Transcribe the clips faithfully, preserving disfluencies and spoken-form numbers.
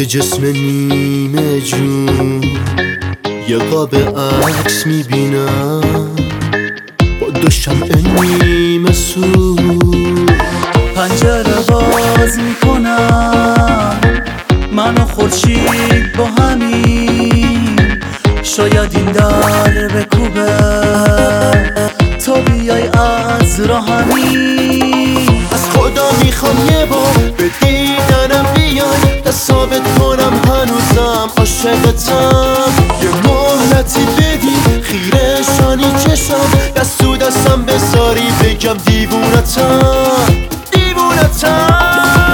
جسم نیمه جون یه قاب عکس میبینم با دو شمع نیمه سور. پنجره باز میکنم من و خورشید با همین، شاید این در بکوبه تا بیای از راهمی. از خدا میخوام یه بار به دیدنم بیای تا ثابت کنم هنوزم عاشقتم. یه مهلتی بدی خیره شانی چشم، دست تو دستم بذاری بگم دیوونتم دیوونتم.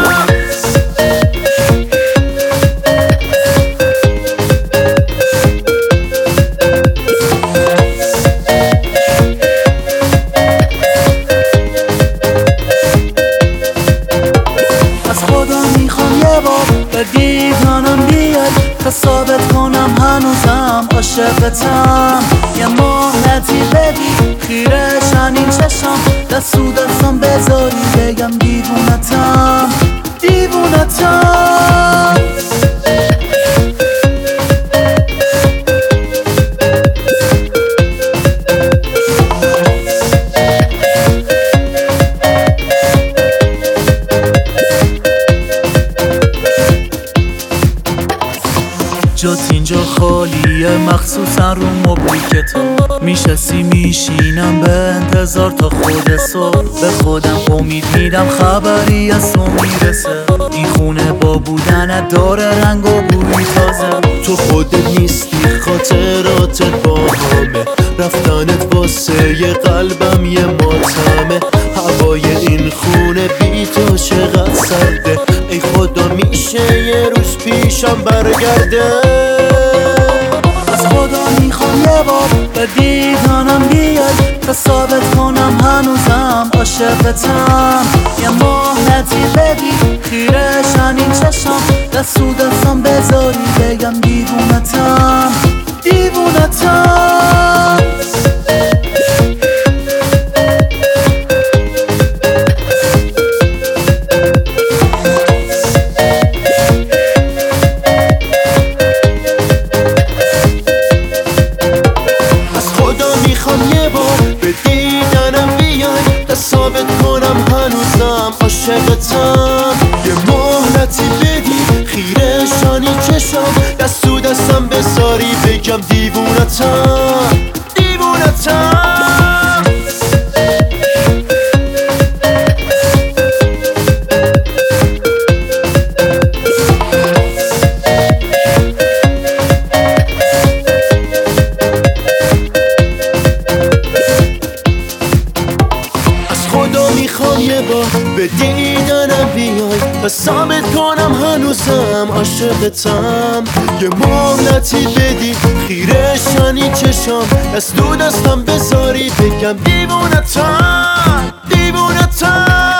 به دیدنم بیای تا ثابت کنم هنوزم عاشقتم. یه مهلتی بدی خیره شنین چشم، دست تو دستم بذاری بگم دیوونتم دیوونتم. جات اینجا خالیه مخصوصا رو مبلی کتاب، میشستی میشینم به انتظار تا خود صبح. به خودم امید میدم خبری از تو میرسه، این خونه با بودنت داره رنگ و بوی تازه. تو خودت نیستی خاطراتت با همه، رفتنت واسه یه قلبم یه ماتمه. هوای این خونه بی تو چقدر سرده، ای خدا میشه یه روز پیشم برگرده. از خدا میخوام یه بار به دیدنم بیای تا ثابت کنم هنوزم عاشقتم. یه مهلتی بدی خیره شنین چشم، دست تو دستم بذاری بگم دیوونتم دیوونتم. ثابت کنم هنوزم عاشقتم. یه مهلتی بدی خیره شانی چشم، دست تو دستم بذاری بگم دیوونتم دیوونتم. میخوام یه بار به دیدنم بیای تا ثابت کنم هنوزم عاشقتم. یه مهلتی بدی خیره شانی چشم، دست تو دستم بذاری بگم دیوونتم دیوونتم.